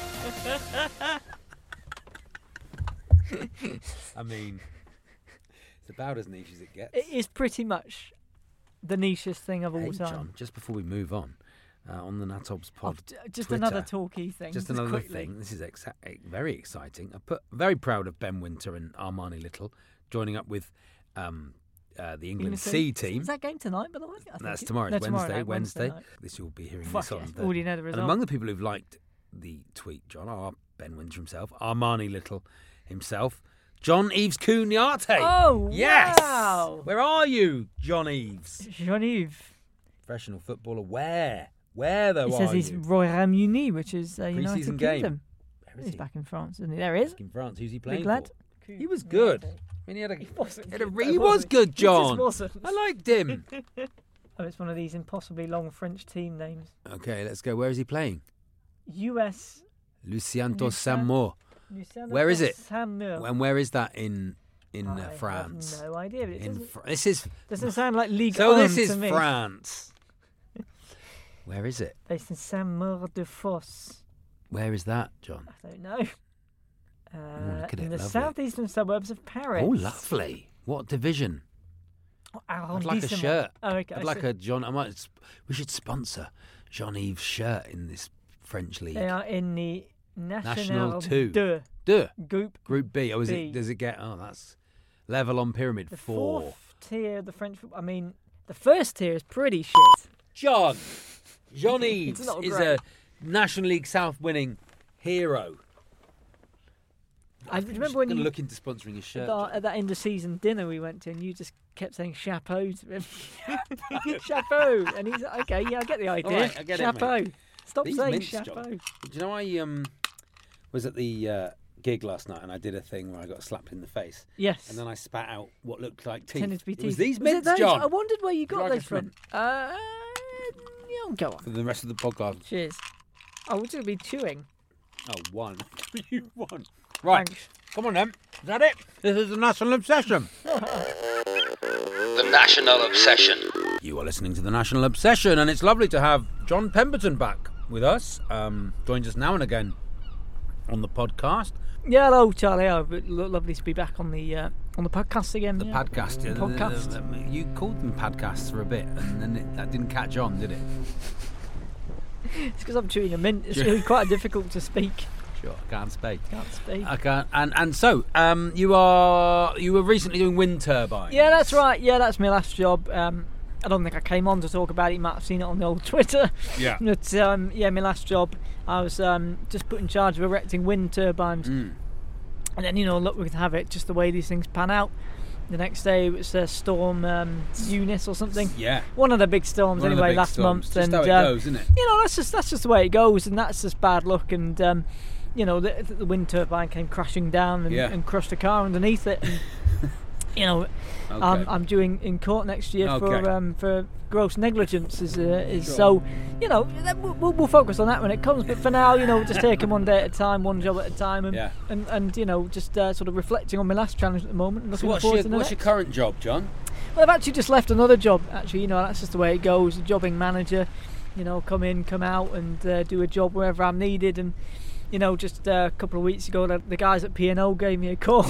[SPEAKER 6] I mean, it's about as niche as it gets.
[SPEAKER 7] It is pretty much the nichest thing of all time.
[SPEAKER 6] John, just before we move on the Natobs pod,
[SPEAKER 7] just
[SPEAKER 6] Twitter,
[SPEAKER 7] another talkie thing.
[SPEAKER 6] Just another
[SPEAKER 7] quickly.
[SPEAKER 6] thing. This is very exciting. Very proud of Ben Winter and Armani Little joining up with the England C team.
[SPEAKER 7] Is that game tonight, by the way?
[SPEAKER 6] That's tomorrow. It's Wednesday. This you'll be hearing this on.
[SPEAKER 7] Already know the result.
[SPEAKER 6] And among the people who've liked the tweet, John, are Ben Winter himself, Armani Little himself, John Eves Cuniate.
[SPEAKER 7] Oh,
[SPEAKER 6] yes!
[SPEAKER 7] Wow.
[SPEAKER 6] Where are you, John Eves?
[SPEAKER 7] John Eves.
[SPEAKER 6] Professional footballer. Where though?
[SPEAKER 7] He says he's Royal Muni, which is United Kingdom.
[SPEAKER 6] Where is
[SPEAKER 7] he's back in France, isn't he? There he is.
[SPEAKER 6] Back in France. Who's he playing
[SPEAKER 7] Big lad.
[SPEAKER 6] for? He was good. I mean, he was good,
[SPEAKER 7] He
[SPEAKER 6] John.
[SPEAKER 7] just wasn't.
[SPEAKER 6] I liked him.
[SPEAKER 7] Oh, it's one of these impossibly long French team names.
[SPEAKER 6] Okay, let's go. Where is he playing?
[SPEAKER 7] US.
[SPEAKER 6] Luciano Samoa. Where is it? And where is that in France?
[SPEAKER 7] I have no idea.
[SPEAKER 6] This is
[SPEAKER 7] doesn't sound like Ligue 1
[SPEAKER 6] So this is
[SPEAKER 7] to me.
[SPEAKER 6] France. Where is it?
[SPEAKER 7] Based in Saint-Maur-de-Fosse.
[SPEAKER 6] Where is that, John?
[SPEAKER 7] I don't know.
[SPEAKER 6] Look at
[SPEAKER 7] in
[SPEAKER 6] it,
[SPEAKER 7] the
[SPEAKER 6] lovely.
[SPEAKER 7] southeastern suburbs of Paris.
[SPEAKER 6] Oh, lovely. What division? I'd like a shirt.
[SPEAKER 7] Oh, okay.
[SPEAKER 6] I'd like a John. We should sponsor Jean Yves shirt in this French league.
[SPEAKER 7] They are in the
[SPEAKER 6] National
[SPEAKER 7] 2.
[SPEAKER 6] Group B. Oh, is it? Does it get? Oh, that's level on pyramid.
[SPEAKER 7] The
[SPEAKER 6] 4.
[SPEAKER 7] fourth tier of the French football. I mean, the first tier is pretty shit.
[SPEAKER 6] Jean Yves is
[SPEAKER 7] great.
[SPEAKER 6] a National League South winning hero.
[SPEAKER 7] I remember when you
[SPEAKER 6] look into sponsoring his shirt
[SPEAKER 7] at that end of season dinner we went to, and you just kept saying chapeau to him. Chapeau, and he's like, okay, yeah, I get the idea.
[SPEAKER 6] All right, I get
[SPEAKER 7] chapeau.
[SPEAKER 6] It, mate.
[SPEAKER 7] Stop
[SPEAKER 6] These
[SPEAKER 7] saying
[SPEAKER 6] mints,
[SPEAKER 7] chapeau.
[SPEAKER 6] John. Do you know I was at the gig last night and I did a thing where I got slapped in the face.
[SPEAKER 7] Yes.
[SPEAKER 6] And then I spat out what looked like teeth.
[SPEAKER 7] Tended to be teeth.
[SPEAKER 6] It was these
[SPEAKER 7] Was
[SPEAKER 6] mints,
[SPEAKER 7] it those?
[SPEAKER 6] John.
[SPEAKER 7] I wondered where you got
[SPEAKER 6] Would you
[SPEAKER 7] those
[SPEAKER 6] like
[SPEAKER 7] from. Yeah, go on.
[SPEAKER 6] For the rest of the podcast.
[SPEAKER 7] Cheers. Oh, we're going to be chewing.
[SPEAKER 6] Oh, one. You won. Right.
[SPEAKER 7] Thanks.
[SPEAKER 6] Come on then. Is that it? This is the National Obsession.
[SPEAKER 5] The National Obsession.
[SPEAKER 6] You are listening to the National Obsession, and it's lovely to have John Pemberton back with us. Joins us now and again on the podcast.
[SPEAKER 7] Yeah, hello, Charlie. Oh, lovely to be back on the podcast again.
[SPEAKER 6] The podcast.
[SPEAKER 7] Podcast.
[SPEAKER 6] You called them podcasts for a bit, and then that didn't catch on, did it?
[SPEAKER 7] It's because I'm chewing a mint. It's really quite difficult to speak.
[SPEAKER 6] Sure, I can't speak.
[SPEAKER 7] I
[SPEAKER 6] can't. And so, you were recently doing wind turbines.
[SPEAKER 7] Yeah, that's right. Yeah, that's my last job. I don't think I came on to talk about it. You might have seen it on the old Twitter.
[SPEAKER 6] Yeah.
[SPEAKER 7] But my last job, I was just put in charge of erecting wind turbines. And then, look, we could have it just the way these things pan out. The next day it was Storm Eunice or something.
[SPEAKER 6] Yeah.
[SPEAKER 7] One of the big storms last month.
[SPEAKER 6] Just
[SPEAKER 7] and
[SPEAKER 6] how it goes, isn't it?
[SPEAKER 7] That's just the way it goes, and that's just bad luck. And the wind turbine came crashing down and crushed a car underneath it. And, okay. I'm due in court next year for gross negligence. So, we'll focus on that when it comes. But for now, just taking one day at a time, one job at a time, and just sort of reflecting on my last challenge at the moment. And
[SPEAKER 6] so what's your current job, John?
[SPEAKER 7] Well, I've actually just left another job. Actually, that's just the way it goes. A jobbing manager, come in, come out, and do a job wherever I'm needed. And just a couple of weeks ago, the guys at P&O gave me a call.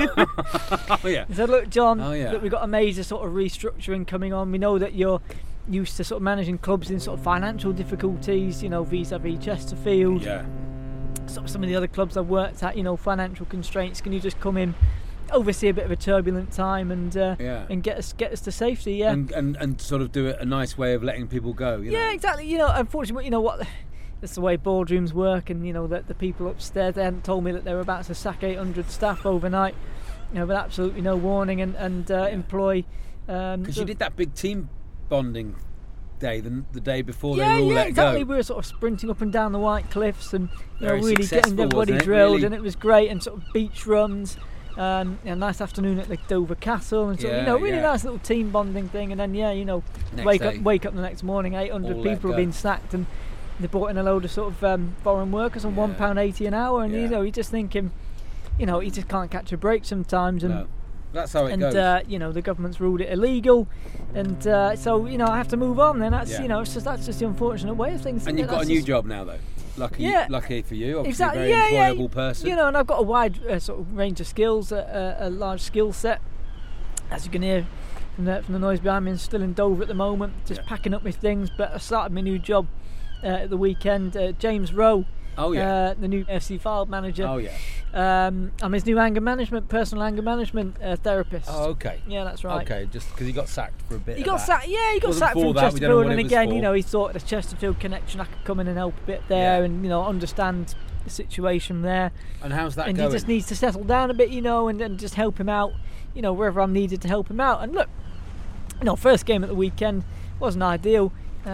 [SPEAKER 6] Oh, yeah.
[SPEAKER 7] They said, look, John, look, we've got a major sort of restructuring coming on. We know that you're used to sort of managing clubs in sort of financial difficulties, vis-a-vis Chesterfield.
[SPEAKER 6] Yeah.
[SPEAKER 7] Some of the other clubs I've worked at, financial constraints. Can you just come in, oversee a bit of a turbulent time and get us to safety? Yeah.
[SPEAKER 6] And sort of do it a nice way of letting people go.
[SPEAKER 7] Yeah, exactly. Unfortunately, what. That's the way boardrooms work, and the people upstairs, they hadn't told me that they were about to sack 800 staff overnight, with absolutely no warning, and employ.
[SPEAKER 6] Because you did that big team bonding day, the day before they were all let
[SPEAKER 7] exactly.
[SPEAKER 6] go.
[SPEAKER 7] We were sort of sprinting up and down the White Cliffs, and
[SPEAKER 6] Very
[SPEAKER 7] really getting everybody drilled,
[SPEAKER 6] really?
[SPEAKER 7] And it was great, and sort of beach runs. A nice afternoon at the Dover Castle, and really nice little team bonding thing, and then wake up the next morning, 800 people have been sacked, and they brought in a load of sort of foreign workers on £1.80 an hour, and you're just thinking, you just can't catch a break sometimes, and
[SPEAKER 6] no, that's how it goes.
[SPEAKER 7] And the government's ruled it illegal, and so I have to move on. Then that's that's just the unfortunate way of things.
[SPEAKER 6] And you've got a new job now, though. Lucky for you, obviously a very employable person.
[SPEAKER 7] And I've got a wide sort of range of skills, a large skill set, as you can hear from the noise behind me. I'm still in Dover at the moment, just packing up my things. But I started my new job at the weekend. James Rowe, the new FC Fylde manager.
[SPEAKER 6] Oh yeah.
[SPEAKER 7] I'm his new personal anger management therapist.
[SPEAKER 6] Oh, okay.
[SPEAKER 7] Yeah, that's right.
[SPEAKER 6] Okay, just because he got sacked for a bit.
[SPEAKER 7] He got sacked from Chesterfield, and again, he thought the Chesterfield connection, I could come in and help a bit there, and understand the situation there.
[SPEAKER 6] And how's that
[SPEAKER 7] going?
[SPEAKER 6] And
[SPEAKER 7] he just needs to settle down a bit, and just help him out, wherever I'm needed to help him out. And look, first game at the weekend wasn't ideal.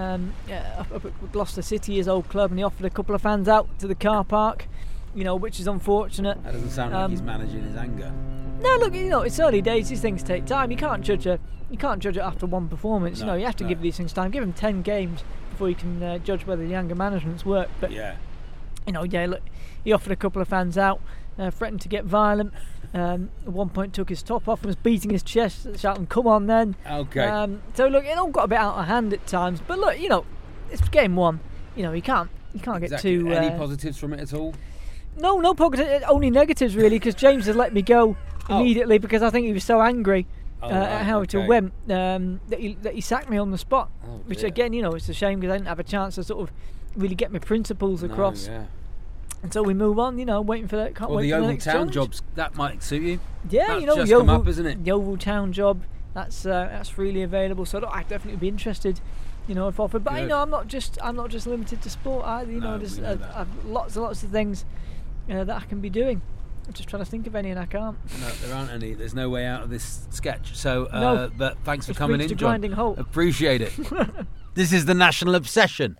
[SPEAKER 7] Up at Gloucester City, his old club, and he offered a couple of fans out to the car park, which is unfortunate.
[SPEAKER 6] That doesn't sound like he's managing his anger.
[SPEAKER 7] No, look, it's early days. These things take time. You can't judge it after one performance.
[SPEAKER 6] No,
[SPEAKER 7] you have to give these things time. Give him 10 games before you can judge whether the anger management's worked. But look, he offered a couple of fans out, threatened to get violent. At one point took his top off and was beating his chest, shouting, "Come on then!"
[SPEAKER 6] Okay.
[SPEAKER 7] So look, it all got a bit out of hand at times, but look, it's game one. You can't get too.
[SPEAKER 6] Any positives from it at all?
[SPEAKER 7] No positives, only negatives really, because James has let me go immediately because I think he was so angry at how it all went that he sacked me on the spot. Which again, it's a shame because I didn't have a chance to sort of really get my principles across.
[SPEAKER 6] Yeah.
[SPEAKER 7] And so we move on, waiting for that.
[SPEAKER 6] The Oval Town jobs, that might suit you.
[SPEAKER 7] Yeah,
[SPEAKER 6] that's just come up, isn't it?
[SPEAKER 7] The Oval Town job, that's freely available. So I'd definitely be interested, if offered. But I'm not just limited to sport either. There's I've lots and lots of things that I can be doing. I'm just trying to think of any, and I can't.
[SPEAKER 6] No, there aren't any. There's no way out of this sketch. So, but thanks for
[SPEAKER 7] it's
[SPEAKER 6] coming in, John.
[SPEAKER 7] Grinding halt.
[SPEAKER 6] Appreciate it. This is the National Obsession.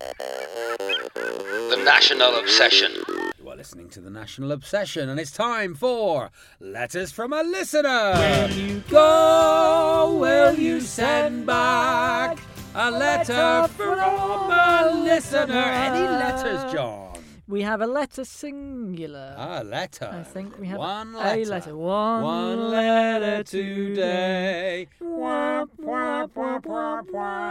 [SPEAKER 5] The National Obsession.
[SPEAKER 6] You are listening to the National Obsession, and it's time for Letters from a Listener.
[SPEAKER 7] When you go, will you send back
[SPEAKER 6] a letter from a listener? Any letters, John?
[SPEAKER 7] We have a letter singular.
[SPEAKER 6] A letter.
[SPEAKER 7] I think we have
[SPEAKER 6] one letter.
[SPEAKER 7] A letter.
[SPEAKER 6] One letter today. Womp, womp, womp, womp,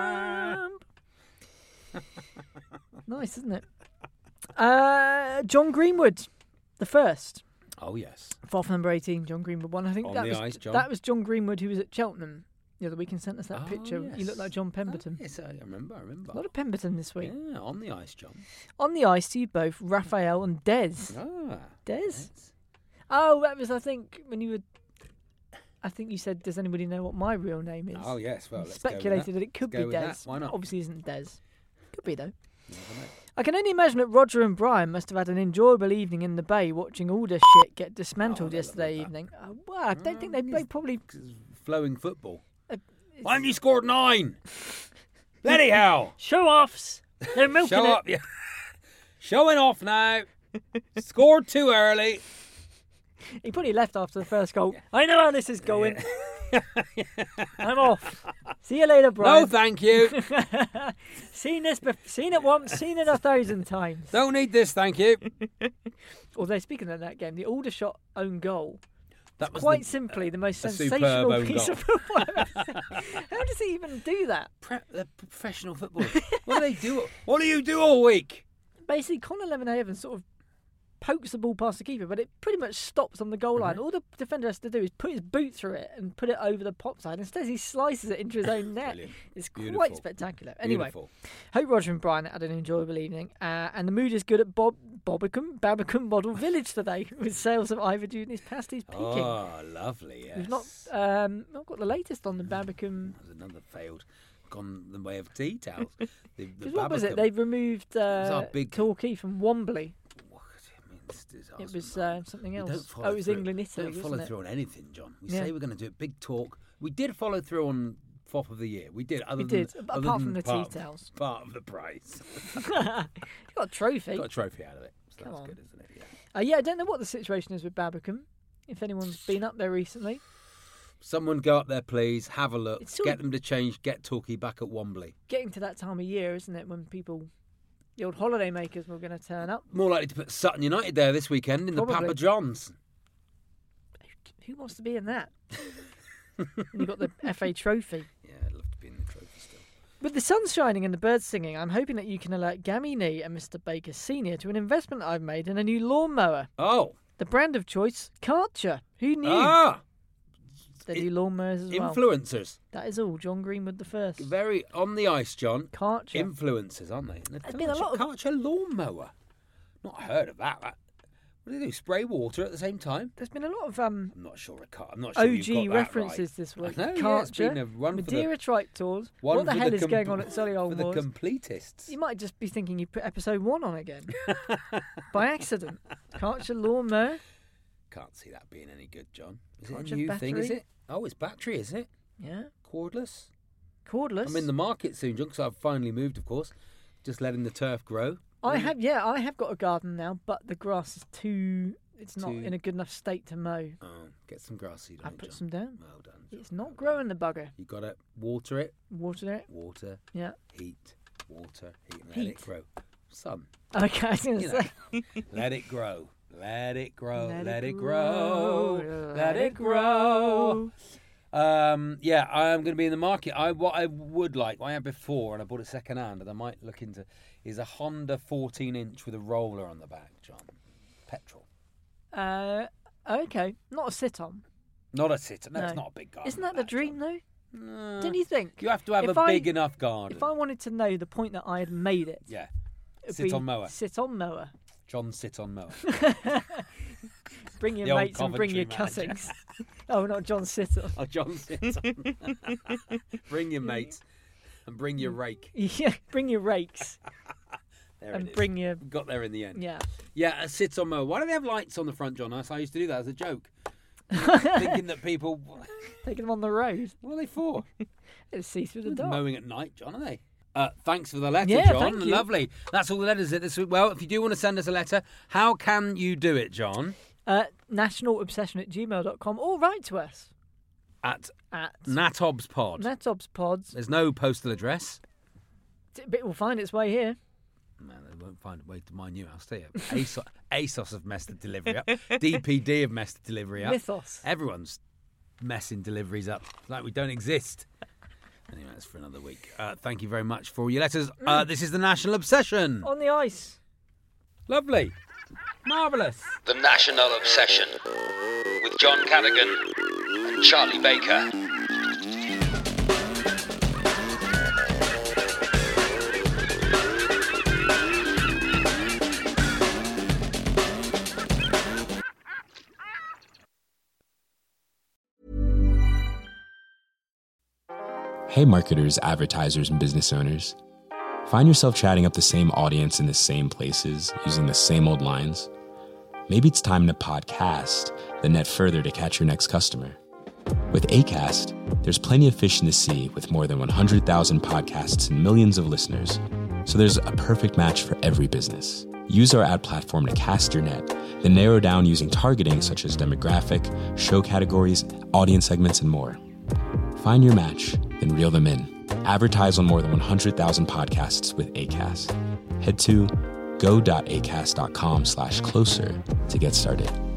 [SPEAKER 6] womp.
[SPEAKER 7] Nice, isn't it? John Greenwood, the first.
[SPEAKER 6] Oh yes.
[SPEAKER 7] Fourth number 18, John Greenwood one. I think
[SPEAKER 6] On
[SPEAKER 7] that
[SPEAKER 6] the
[SPEAKER 7] was
[SPEAKER 6] ice, John.
[SPEAKER 7] That was John Greenwood, who was at Cheltenham The other week and sent us that picture.
[SPEAKER 6] Yes.
[SPEAKER 7] You look like John Pemberton.
[SPEAKER 6] Yes, I remember.
[SPEAKER 7] A lot of Pemberton this week.
[SPEAKER 6] Yeah, on the ice, John.
[SPEAKER 7] On the ice to you both, Raphael and Des. Des? Oh, that was, I think, when you were... I think you said, does anybody know what my real name is?
[SPEAKER 6] Oh, yes. Well, let's
[SPEAKER 7] speculated that it could be Des.
[SPEAKER 6] Why not?
[SPEAKER 7] Obviously isn't Des. Could be, though. I can only imagine that Roger and Brian must have had an enjoyable evening in the Bay watching all this shit get dismantled yesterday evening. Well, I don't think they probably...
[SPEAKER 6] Flowing football. Why haven't you scored 9? Bloody hell!
[SPEAKER 7] Show-offs! They're milking
[SPEAKER 6] Show
[SPEAKER 7] it.
[SPEAKER 6] up, yeah. Showing off now. Scored too early.
[SPEAKER 7] He probably left after the first goal. I know how this is going. I'm off. See you later, Brian.
[SPEAKER 6] No, thank you.
[SPEAKER 7] Seen it once, seen it 1,000 times.
[SPEAKER 6] Don't need this, thank you.
[SPEAKER 7] Although, speaking of that game, the Aldershot own goal...
[SPEAKER 6] That was
[SPEAKER 7] quite simply the most sensational piece of football I've ever seen. How does he even do that?
[SPEAKER 6] They're professional footballers. What do they do? What do you do all week?
[SPEAKER 7] Basically, Conor Levenhaven sort of pokes the ball past the keeper, but it pretty much stops on the goal line. All the defender has to do is put his boot through it and put it over the pop side. Instead, he slices it into his own net. It's quite spectacular. Anyway, hope Roger and Brian had an enjoyable evening. And the mood is good at Babbacombe Model Village today, with sales of Ivory pasties peaking.
[SPEAKER 6] Oh, lovely, yes.
[SPEAKER 7] We've not got the latest on the Babbacombe.
[SPEAKER 6] There's another failed, gone the way of tea towels.
[SPEAKER 7] What was it? They've removed Torquay from Wembley. It was something else. It was England, Italy.
[SPEAKER 6] We don't follow through on anything, John. We say we're going to do a big talk. We did follow through on FOP of the Year. We did.
[SPEAKER 7] Apart from the tea towels.
[SPEAKER 6] Part of the prize.
[SPEAKER 7] You got a trophy.
[SPEAKER 6] Got a trophy out of it. So that's good, isn't it?
[SPEAKER 7] Yeah. I don't know what the situation is with Babbacombe. If anyone's been up there recently.
[SPEAKER 6] Someone go up there, please. Have a look. Get them to change. Get Torquay back at Wembley.
[SPEAKER 7] Getting to that time of year, isn't it, when people... The old holiday makers were going to turn up.
[SPEAKER 6] More likely to put Sutton United there this weekend in the Papa John's.
[SPEAKER 7] Who wants to be in that? You've got the FA trophy.
[SPEAKER 6] Yeah, I'd love to be in the trophy still.
[SPEAKER 7] With the sun shining and the birds singing, I'm hoping that you can alert Gammy Nee and Mr. Baker Sr. to an investment I've made in a new lawnmower.
[SPEAKER 6] Oh.
[SPEAKER 7] The brand of choice, Karcher. Who knew?
[SPEAKER 6] Ah.
[SPEAKER 7] They do lawnmowers as well.
[SPEAKER 6] Influencers.
[SPEAKER 7] That is all. John Greenwood the first.
[SPEAKER 6] Very on the ice, John.
[SPEAKER 7] Karcher.
[SPEAKER 6] Influencers, aren't they?
[SPEAKER 7] There's been a lot of
[SPEAKER 6] Karcher lawnmower. Not heard of that. What do they do? Spray water at the same time?
[SPEAKER 7] There's been a lot of
[SPEAKER 6] I'm not sure. I'm not sure
[SPEAKER 7] OG references this week. Karcher, Madeira Trike Tours. What the hell is going on at Solihull Moors?
[SPEAKER 6] For the completists.
[SPEAKER 7] You might just be thinking you put episode 1 on again by accident. Karcher lawnmower.
[SPEAKER 6] Can't see that being any good, John. Is
[SPEAKER 7] Karcher
[SPEAKER 6] it a new
[SPEAKER 7] battery?
[SPEAKER 6] thing? Is it? Oh, it's battery, is it?
[SPEAKER 7] Yeah.
[SPEAKER 6] Cordless.
[SPEAKER 7] Cordless.
[SPEAKER 6] I'm in the market soon, John, because I've finally moved, of course. Just letting the turf grow.
[SPEAKER 7] I have got a garden now, but the grass is it's not in a good enough state to mow.
[SPEAKER 6] Oh, get some grass seed on it,
[SPEAKER 7] I put
[SPEAKER 6] John.
[SPEAKER 7] some down.
[SPEAKER 6] Well done, John.
[SPEAKER 7] It's not growing, the bugger.
[SPEAKER 6] You got to water it.
[SPEAKER 7] Water it.
[SPEAKER 6] Water.
[SPEAKER 7] Yeah.
[SPEAKER 6] Heat. Water. Heat. Let it grow. Sun.
[SPEAKER 7] Okay, I was going to say.
[SPEAKER 6] Let it grow. Let it grow.
[SPEAKER 7] Let it grow. Let it grow.
[SPEAKER 6] Yeah, I'm going to be in the market. What I would like, what I had before, and I bought it second hand, and I might look into, is a Honda 14-inch with a roller on the back, John. Petrol.
[SPEAKER 7] Okay, not a sit-on.
[SPEAKER 6] Not a sit-on. No, it's not a big garden.
[SPEAKER 7] Isn't that the dream,
[SPEAKER 6] John.
[SPEAKER 7] though? Don't you think?
[SPEAKER 6] You have to have a big enough garden.
[SPEAKER 7] If I wanted to know the point that I had made it,
[SPEAKER 6] sit-on mower.
[SPEAKER 7] Sit-on mower.
[SPEAKER 6] John sit-on mower.
[SPEAKER 7] Bring your mates and bring your cuttings. Oh, not John sit-on.
[SPEAKER 6] Oh, John sit-on. Bring your mates and bring your rake.
[SPEAKER 7] Yeah, bring your rakes.
[SPEAKER 6] There
[SPEAKER 7] and
[SPEAKER 6] it is.
[SPEAKER 7] bring your...
[SPEAKER 6] Got there in the end.
[SPEAKER 7] Yeah.
[SPEAKER 6] Yeah, a sit-on mower. Why do they have lights on the front, John? I used to do that as a joke. Thinking that people...
[SPEAKER 7] Taking them on the road.
[SPEAKER 6] What are they for?
[SPEAKER 7] They see through the dark.
[SPEAKER 6] Mowing at night, John, are they? Thanks for the letter,
[SPEAKER 7] yeah,
[SPEAKER 6] John.
[SPEAKER 7] Thank you.
[SPEAKER 6] Lovely. That's all the letters this week. Well, if you do want to send us a letter, how can you do it, John?
[SPEAKER 7] nationalobsession@gmail.com or write to us.
[SPEAKER 6] At NatObsPod.
[SPEAKER 7] NatObsPods.
[SPEAKER 6] There's no postal address.
[SPEAKER 7] It will find its way here.
[SPEAKER 6] Man, they won't find a way to my new house, do you? ASOS have messed the delivery up. DPD have messed the delivery up.
[SPEAKER 7] Mythos.
[SPEAKER 6] Everyone's messing deliveries up like we don't exist. Anyway, that's for another week. Thank you very much for your letters. This is the National Obsession.
[SPEAKER 7] On the ice.
[SPEAKER 6] Lovely. Marvellous.
[SPEAKER 5] The National Obsession with John Cadogan and Charlie Baker.
[SPEAKER 9] Hey marketers, advertisers, and business owners. Find yourself chatting up the same audience in the same places, using the same old lines? Maybe it's time to podcast the net further to catch your next customer. With Acast, there's plenty of fish in the sea with more than 100,000 podcasts and millions of listeners. So there's a perfect match for every business. Use our ad platform to cast your net, then narrow down using targeting such as demographic, show categories, audience segments, and more. Find your match, then reel them in. Advertise on more than 100,000 podcasts with Acast. Head to go.acast.com/closer to get started.